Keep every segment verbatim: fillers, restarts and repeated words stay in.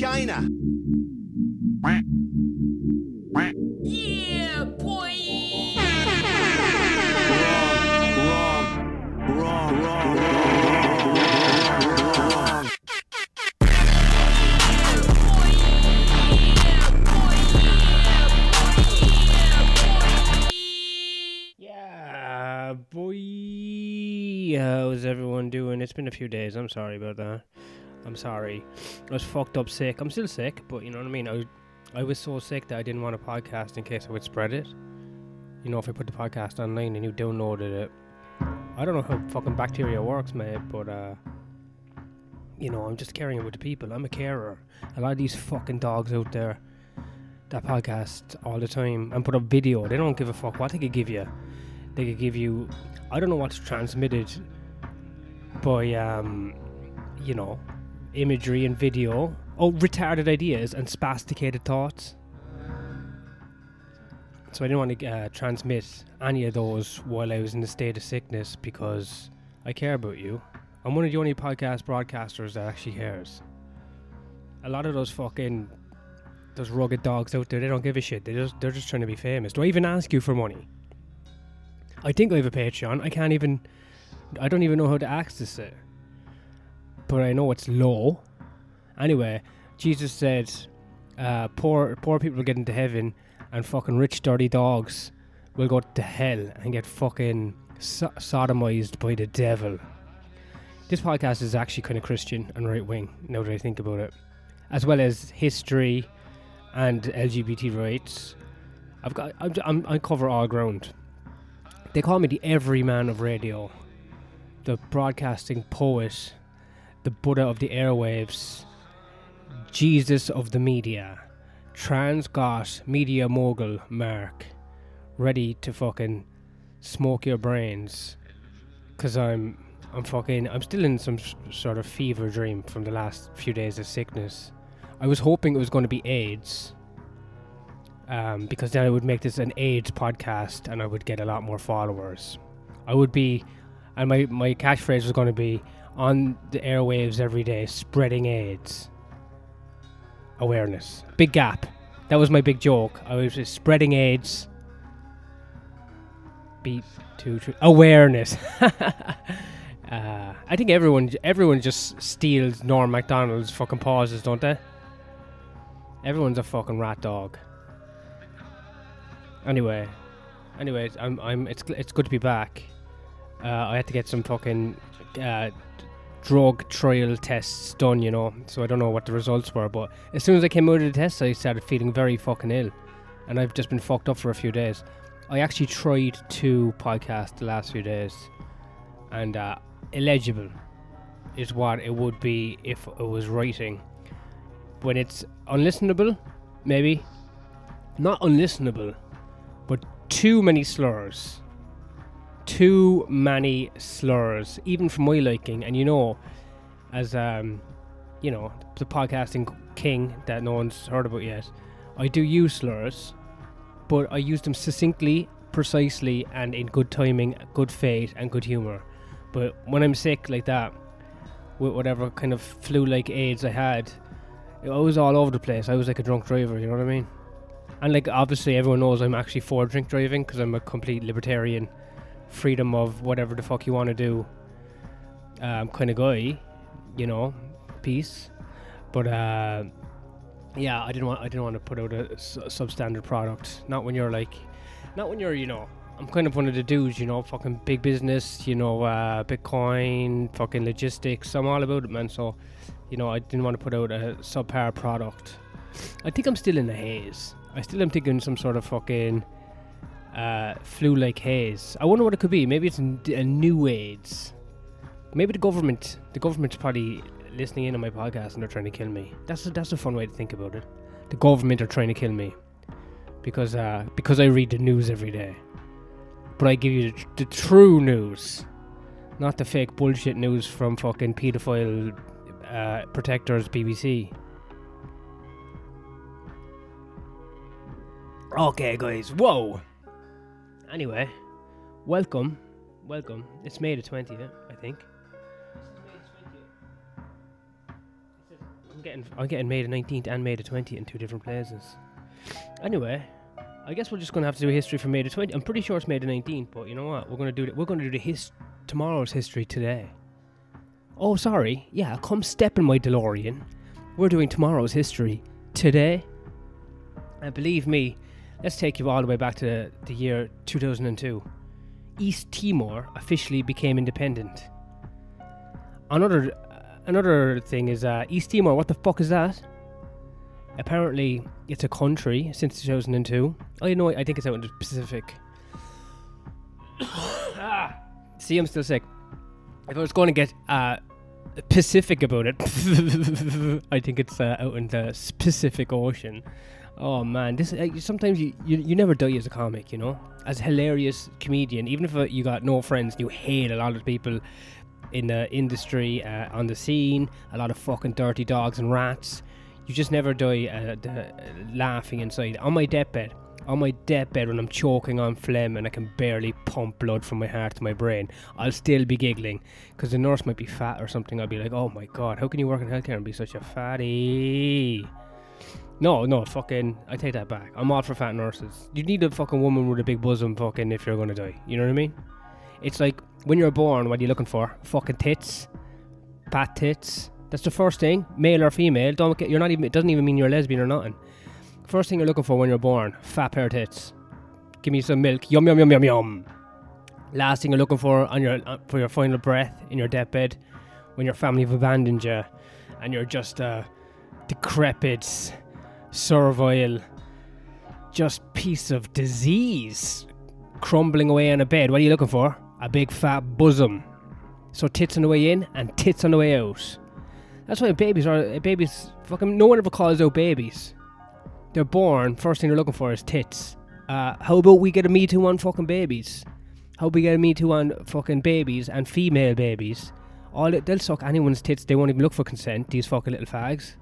China. Yeah, boy. Wrong, wrong, wrong, wrong, wrong. Yeah, boy. How's everyone doing? It's been a few days. I'm sorry about that. I'm sorry. I was fucked up sick. I'm still sick, but you know what I mean? I, I was so sick that I didn't want a podcast in case I would spread it. You know, if I put the podcast online and you downloaded it. I don't know how fucking bacteria works, mate, but, uh, you know, I'm just caring about the people. I'm a carer. A lot of these fucking dogs out there that podcast all the time and put up video. They don't give a fuck what they could give you. They could give you, I don't know what's transmitted by, um, you know, imagery and video. Oh, retarded ideas and spasticated thoughts. So I didn't want to uh, transmit any of those while I was in the state of sickness because I care about you. I'm one of the only podcast broadcasters that actually cares. A lot of those fucking, those rugged dogs out there, they don't give a shit. They just, they're just trying to be famous. Do I even ask you for money? I think I have a Patreon. I can't even, I don't even know how to access it. But I know it's low. Anyway, Jesus said, uh, poor poor people will get into heaven and fucking rich dirty dogs will go to hell and get fucking so- sodomized by the devil. This podcast is actually kind of Christian and right wing, now that I think about it. As well as history and L G B T rights. I've got, I'm, I'm, I cover all ground. They call me the everyman of radio, the broadcasting poet, the Buddha of the airwaves, Jesus of the media, trans-got media mogul Mark, ready to fucking smoke your brains, cause I'm, I'm fucking, I'm still in some s- sort of fever dream from the last few days of sickness. I was hoping it was going to be AIDS. Um, because then I would make this an AIDS podcast and I would get a lot more followers. I would be, and my, my catchphrase was going to be on the airwaves every day, spreading AIDS. Awareness. Big gap. That was my big joke. I was just spreading AIDS. Beat, two, three. Awareness. uh, I think everyone, everyone just steals Norm MacDonald's fucking pauses, don't they? Everyone's a fucking rat dog. Anyway, anyway, I'm, I'm. It's, it's good to be back. Uh, I had to get some fucking uh, drug trial tests done, you know. So I don't know what the results were, but as soon as I came out of the test, I started feeling very fucking ill, and I've just been fucked up for a few days. I actually tried to podcast the last few days, and uh, illegible is what it would be if it was writing. When it's unlistenable, maybe not unlistenable. But too many slurs. Too many slurs, even for my liking. And you know, as, um, you know, the podcasting king that no one's heard about yet, I do use slurs, but I use them succinctly, precisely, and in good timing, good faith, and good humour. But when I'm sick like that, with whatever kind of flu-like AIDS I had, I was all over the place. I was like a drunk driver, you know what I mean? And like obviously everyone knows I'm actually for drink driving because I'm a complete libertarian, freedom of whatever the fuck you want to do um, kind of guy, you know, peace. But uh, yeah, I didn't want I didn't want to put out a s- substandard product. Not when you're like, not when you're you know. I'm kind of one of the dudes, you know, fucking big business, you know, uh, Bitcoin, fucking logistics. I'm all about it, man. So, you know, I didn't want to put out a subpar product. I think I'm still in the haze. I still am thinking some sort of fucking uh, flu-like haze. I wonder what it could be. Maybe it's n- a new AIDS. Maybe the government, the government's probably listening in on my podcast and they're trying to kill me. That's a, that's a fun way to think about it. The government are trying to kill me because uh, because I read the news every day. But I give you the, the true news, not the fake bullshit news from fucking paedophile uh, protectors B B C. Okay, guys. Whoa. Anyway, welcome, welcome. It's May the twentieth, I think. This is May the twentieth. It says, getting I'm getting May the nineteenth and May the twentieth in two different places. Anyway, I guess we're just gonna have to do a history for May the twentieth. I'm pretty sure it's May the nineteenth, but you know what? We're gonna do it. We're gonna do the his tomorrow's history today. Oh, sorry. Yeah, come step in my DeLorean. We're doing tomorrow's history today. And believe me, let's take you all the way back to the, the year two thousand two. East Timor officially became independent. Another another thing is uh, East Timor. What the fuck is that? Apparently, it's a country since two thousand two. Oh, you know, I think it's out in the Pacific. ah, see, I'm still sick. If I was going to get uh, Pacific about it, I think it's uh, out in the Pacific Ocean. Oh man, this uh, sometimes you, you you never die as a comic, you know, as a hilarious comedian. Even if uh, you got no friends, you hate a lot of people in the industry, uh, on the scene, a lot of fucking dirty dogs and rats. You just never die uh, the, uh, laughing inside. On my deathbed, on my deathbed when I'm choking on phlegm and I can barely pump blood from my heart to my brain, I'll still be giggling because the nurse might be fat or something. I'll be like, oh my god, how can you work in healthcare and be such a fatty? No, no, fucking, I take that back. I'm all for fat nurses. You need a fucking woman with a big bosom fucking if you're gonna die. You know what I mean? It's like, when you're born, what are you looking for? Fucking tits. Fat tits. That's the first thing. Male or female. Don't get, you're not even, it doesn't even mean you're a lesbian or nothing. First thing you're looking for when you're born, fat pair of tits. Give me some milk. Yum, yum, yum, yum, yum. Last thing you're looking for on your uh, for your final breath in your deathbed, when your family have abandoned you and you're just a decrepit, servile, just piece of disease crumbling away on a bed. What are you looking for? A big fat bosom. So tits on the way in and tits on the way out. That's why babies are babies. Fucking no one ever calls out babies. They're born. First thing they're looking for is tits. Uh, how about we get a Me Too on fucking babies? How about we get a Me Too on fucking babies and female babies? All it, they'll suck anyone's tits. They won't even look for consent. These fucking little fags.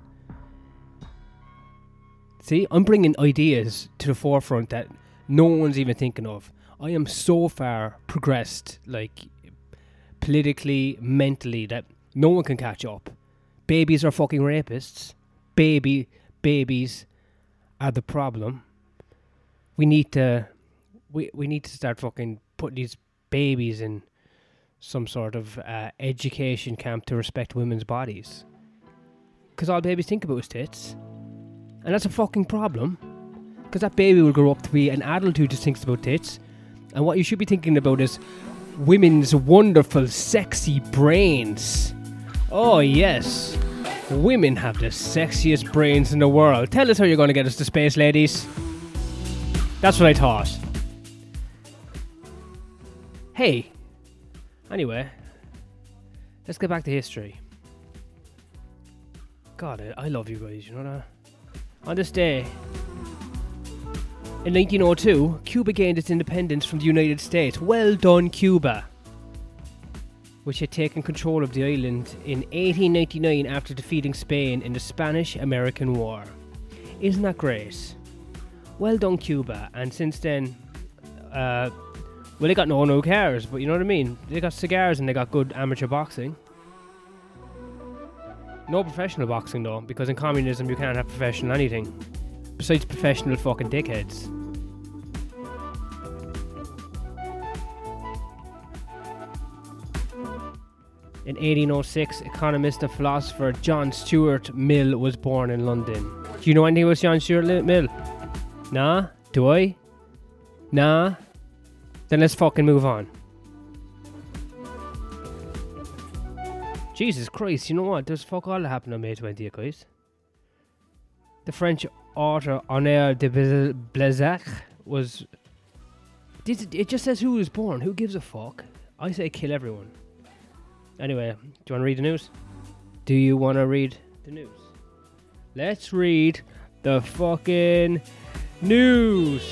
See, I'm bringing ideas to the forefront that no one's even thinking of. I am so far progressed, like, politically, mentally, that no one can catch up. Babies are fucking rapists. Baby, babies are the problem. We need to, we, we need to start fucking putting these babies in some sort of uh, education camp to respect women's bodies. Because all babies think about is tits. And that's a fucking problem. Because that baby will grow up to be an adult who just thinks about tits. And what you should be thinking about is women's wonderful, sexy brains. Oh, yes. Women have the sexiest brains in the world. Tell us how you're going to get us to space, ladies. That's what I thought. Hey. Anyway. Let's get back to history. God, I, I love you guys, you know that? On this day, in nineteen oh two, Cuba gained its independence from the United States. Well done, Cuba! Which had taken control of the island in eighteen ninety-nine after defeating Spain in the Spanish-American War. Isn't that great? Well done, Cuba. And since then, uh, well, they got no one who cares, but you know what I mean? They got cigars and they got good amateur boxing. No professional boxing though, because in communism you can't have professional anything. Besides professional fucking dickheads. In eighteen oh six, economist and philosopher John Stuart Mill was born in London. Do you know anything about John Stuart Mill? Nah? Do I? Nah? Then let's fucking move on. Jesus Christ, you know what? There's fuck all that happened on May twentieth, guys. The French author Honoré de Balzac was... It just says who was born. Who gives a fuck? I say kill everyone. Anyway, do you want to read the news? Do you want to read the news? Let's read the fucking news.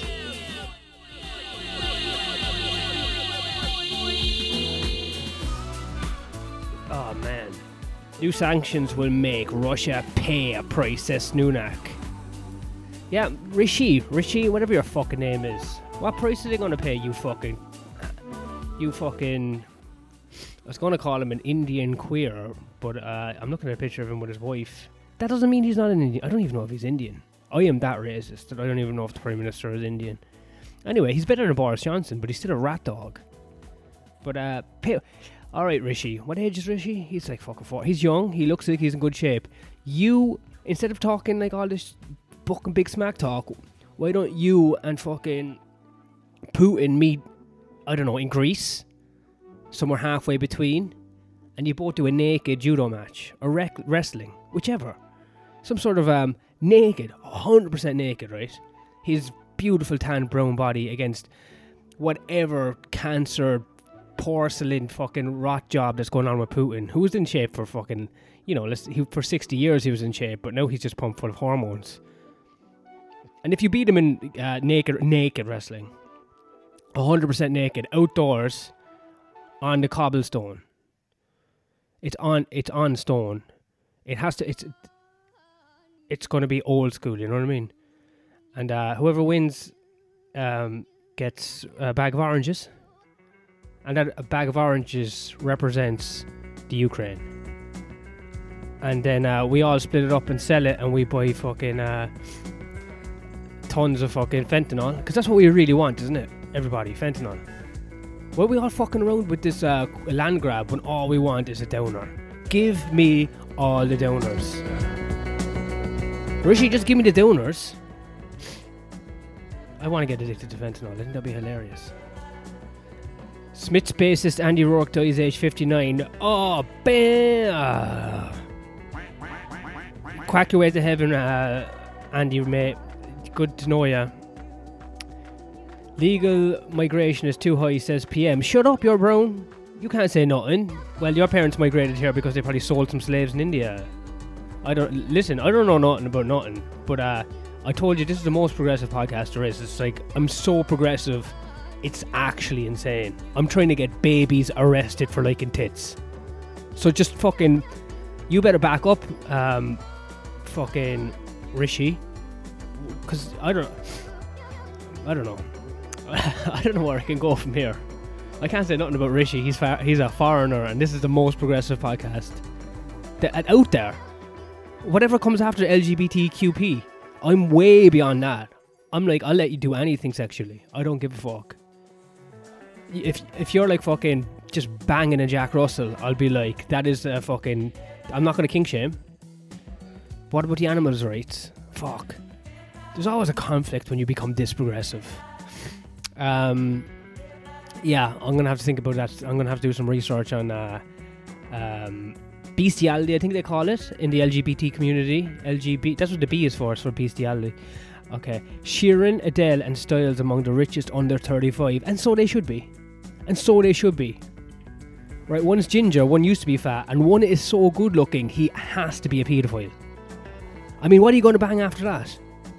Oh man. New sanctions will make Russia pay a price, says Sunak. Yeah, Rishi, Rishi, whatever your fucking name is. What price are they going to pay, you fucking... You fucking... I was going to call him an Indian queer, but uh, I'm looking at a picture of him with his wife, That doesn't mean he's not an Indian. I don't even know if he's Indian. I am that racist that I don't even know if the Prime Minister is Indian. Anyway, he's better than Boris Johnson, but he's still a rat dog. But, uh, pay- alright, Rishi. What age is Rishi? He's like fucking four. He's young. He looks like he's in good shape. You, instead of talking like all this fucking big smack talk, why don't you and fucking Putin meet, I don't know, in Greece? Somewhere halfway between. And you both do a naked judo match. Or rec- wrestling. Whichever. Some sort of, um, naked. one hundred percent naked, right? His beautiful tan brown body against whatever cancer, porcelain fucking rot job that's going on with Putin, who was in shape for fucking, you know, let's, he, for sixty years he was in shape, but now he's just pumped full of hormones. And if you beat him in uh, naked naked wrestling, one hundred percent naked, outdoors, on the cobblestone, it's on it's on stone, it has to, it's it's going to be old school, you know what I mean? And uh, whoever wins um, gets a bag of oranges. And that a bag of oranges represents the Ukraine. And then uh, we all split it up and sell it, and we buy fucking uh, tons of fucking fentanyl. Because that's what we really want, isn't it? Everybody, fentanyl. Why are we all fucking around with this uh, land grab when all we want is a downer? Give me all the downers. Rishi, just give me the downers. I want to get addicted to fentanyl. Isn't that be hilarious? Smith's bassist Andy Rourke dies age fifty-nine. Oh, bam! Quack your way to heaven, uh, Andy, mate. Good to know ya. Legal migration is too high, says P M. Shut up, you're brown. You can't say nothing. Well, your parents migrated here because they probably sold some slaves in India. I don't listen. I don't know nothing about nothing. But uh, I told you this is the most progressive podcast there is. It's like I'm so progressive. It's actually insane. I'm trying to get babies arrested for liking tits. So just fucking, you better back up, um, fucking Rishi, because I don't, I don't know, I don't know where I can go from here. I can't say nothing about Rishi. He's far, he's a foreigner, and this is the most progressive podcast that, out there. Whatever comes after L G B T Q P, I'm way beyond that. I'm like, I'll let you do anything sexually. I don't give a fuck. If if you're like fucking just banging a Jack Russell, I'll be like, that is a fucking, I'm not going to kink shame. What about the animals' rights? Fuck. There's always a conflict when you become this progressive. Um, yeah, I'm going to have to think about that. I'm going to have to do some research on uh, um, bestiality, I think they call it, in the L G B T community. L G B T, that's what the B is for, it's for bestiality. Okay. Sheeran, Adele and Styles among the richest under thirty-five. And so they should be. And so they should be. Right, one's ginger, one used to be fat, and one is so good looking, he has to be a paedophile. I mean, what are you going to bang after that?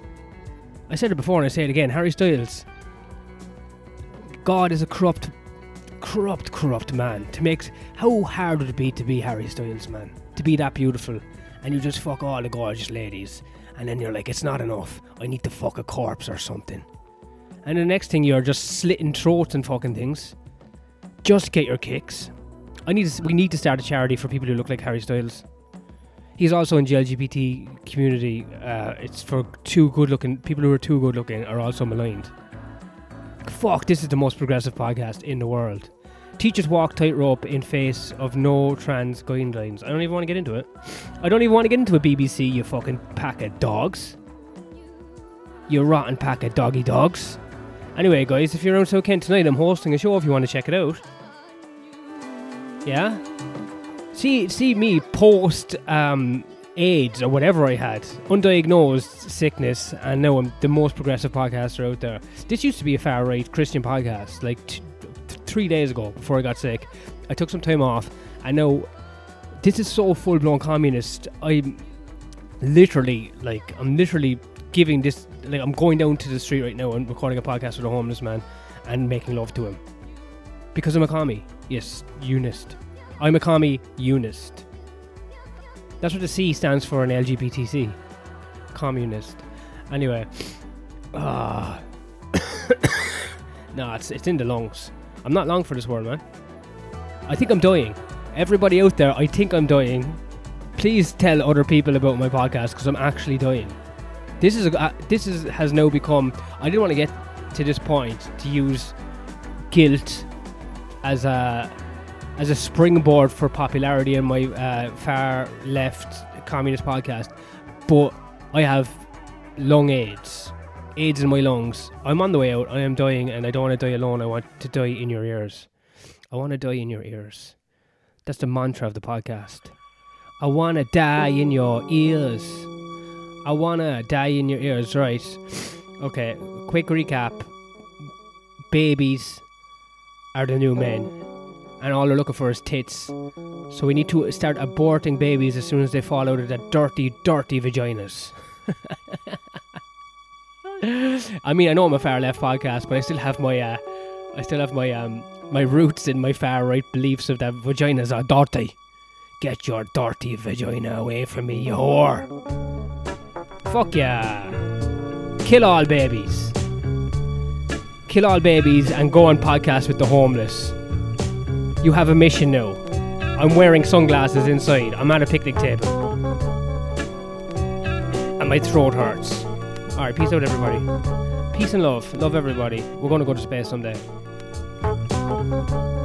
I said it before and I say it again. Harry Styles. God is a corrupt, corrupt, corrupt man. To make, how hard would it be to be Harry Styles, man? To be that beautiful. And you just fuck all the gorgeous ladies. And then you're like, it's not enough. I need to fuck a corpse or something. And the next thing, you're just slitting throats and fucking things. Just get your kicks. I need to, we need to start a charity for people who look like Harry Styles. He's also in the L G B T community. Uh, it's for too good looking, people who are too good looking are also maligned. Fuck, this is the most progressive podcast in the world. Teachers walk tightrope in face of no trans guidelines. I don't even want to get into it. I don't even want to get into a B B C, you fucking pack of dogs. You rotten pack of doggy dogs. Anyway, guys, if you're around South Kent tonight, I'm hosting a show if you want to check it out. Yeah? See see me post um, AIDS or whatever I had. Undiagnosed sickness, and now I'm the most progressive podcaster out there. This used to be a far-right Christian podcast, like t- t- three days ago before I got sick. I took some time off, and now this is so full-blown communist. I'm literally, like, I'm literally giving this, like, I'm going down to the street right now and recording a podcast with a homeless man and making love to him. Because I'm a commie. Yes, unist. I'm a commie unist. That's what the C stands for in L G B T C. Communist. Anyway. Ah. No, it's, it's in the lungs. I'm not long for this world, man. I think I'm dying. Everybody out there, I think I'm dying. please tell other people about my podcast because I'm actually dying. This is a, uh, this is has now become. I didn't want to get to this point to use guilt as a as a springboard for popularity in my uh, far left communist podcast, but I have lung AIDS, AIDS in my lungs. I'm on the way out. I am dying, and I don't want to die alone. I want to die in your ears. I want to die in your ears. That's the mantra of the podcast. I want to die in your ears. I want to die in your ears, right? Okay, quick recap. Babies are the new men, and all they're looking for is tits. So we need to start aborting babies as soon as they fall out of their dirty, dirty vaginas. I mean, I know I'm a far left podcast, but I still have my, uh, I still have my, um, my roots in my far right beliefs of that vaginas are dirty. Get your dirty vagina away from me, you whore. Fuck yeah. Kill all babies. Kill all babies and go on podcast with the homeless. You have a mission now. I'm wearing sunglasses inside. I'm at a picnic table. And my throat hurts. Alright, peace out everybody. Peace and love. Love everybody. We're going to go to space someday.